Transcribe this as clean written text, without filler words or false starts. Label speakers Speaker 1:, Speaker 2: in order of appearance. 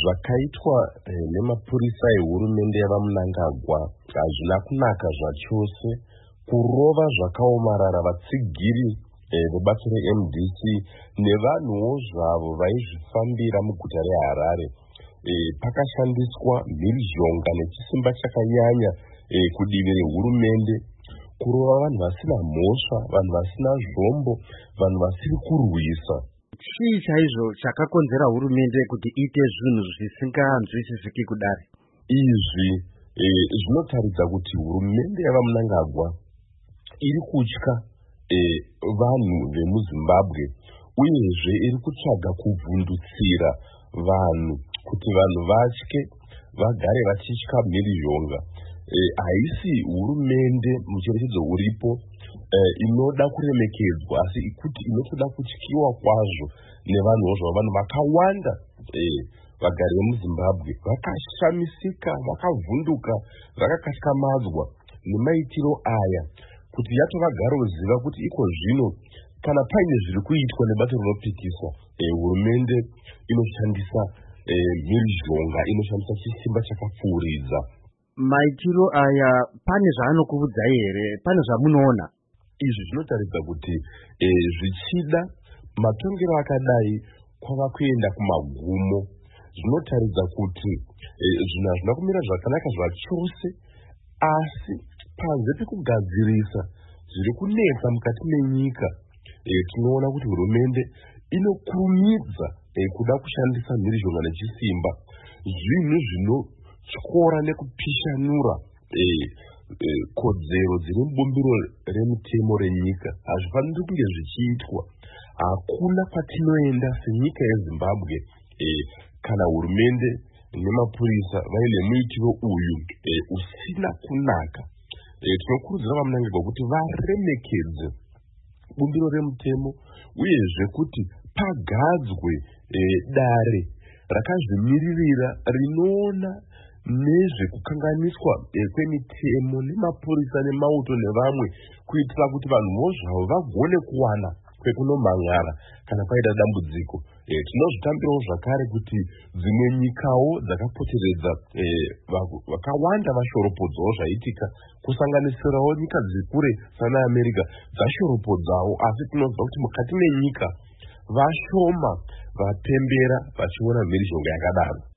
Speaker 1: zvakaitwa nemapurisa ehurumende yavaMnangagwa hazvina kunaka zvachose. Kurova zvakaomarara vatsigiri vebato reMDC nevanhuwo zvavo vaizvifambira muguta reHarare. Pakashandiswa mhirizhonga nechisimba chakanyanya kudivi rehurumende kurova vanhu vasina mhosva, vanhu vasina zvombo, vanhu vasiri kurwisa.
Speaker 2: Chii chaizvo chakakonzera hurumende kuti iite zvinhu zvisinganzwisisiki kudare?
Speaker 1: Izvi zvinotaridza kuti hurumende yavaMnangagwa iri kutya vanhu vemuZimbabwe, uyezve iri kutsvaga kuvhundutsira vanhu kuti vanhu vatye, vagare vachitya mhirizhonga. Haisi hurumende mucherechedzo uripo inoda kuremekedzwa, asi kuti inotoda kutyiwa kwazvo nevanhuwo zvavo. Vanhu vakawanda vagari vemuZimbabwe vakashamisika, vakavhunduka, vakakatyamadzwa nemaitiro aya, kuti yatovagaroziva kuti iko zvino kana paine zviri kuitwa nebato rinopikiswa, hurumende inoshandisa mhirizhonga, inoshandisa chisimba chakapfuuridza.
Speaker 2: Maitiro aya pane zvaanokuudzai here? Pane zvamunoona?
Speaker 1: Izvi zvinotaridza kuti zvichida matongero akadai kwava kuenda kumagumo. Zvinotaridza kuti zvinhu hazvina kumira zvakanaka zvachose, asi panze pekugadzirisa zviri kunetsa mukati menyika, tinoona kuti hurumende inokurumidza kuda kushandisa mhirizhonga nechisimba, zvinhu zvinotyora nekupishanura kodzero dziri mubumbiro remutemo renyika. Hazvifaniri kunge zvichiitwa. Hakuna kwatinoenda senyika yeZimbabwe kana hurumende nemapurisa vaine muitiro uyu usina kunaka. Tinokurudzira vaMnangagwa kuti varemekedze bumbiro remutemo, uyezve kuti pagadzwe dare rakazvimiririra rinoona nezvekukanganiswa kwemitemo nemapurisa nemauto nevamwe, kuitira kuti vanhuwo zvavo vagone kuwana kwekunomhan'ara kana paita dambudziko. Tinozvitambirawo zvakare kuti dzimwe nyikawo dzakapoteredza vakawanda vashoropodzawo zvaitika, kusanganisirawo nyika dziri kure sana America dzashoropodzawo, asi tinoziva kuti mukati menyika vashoma vapembera vachiona mhirizhonga yakadaro.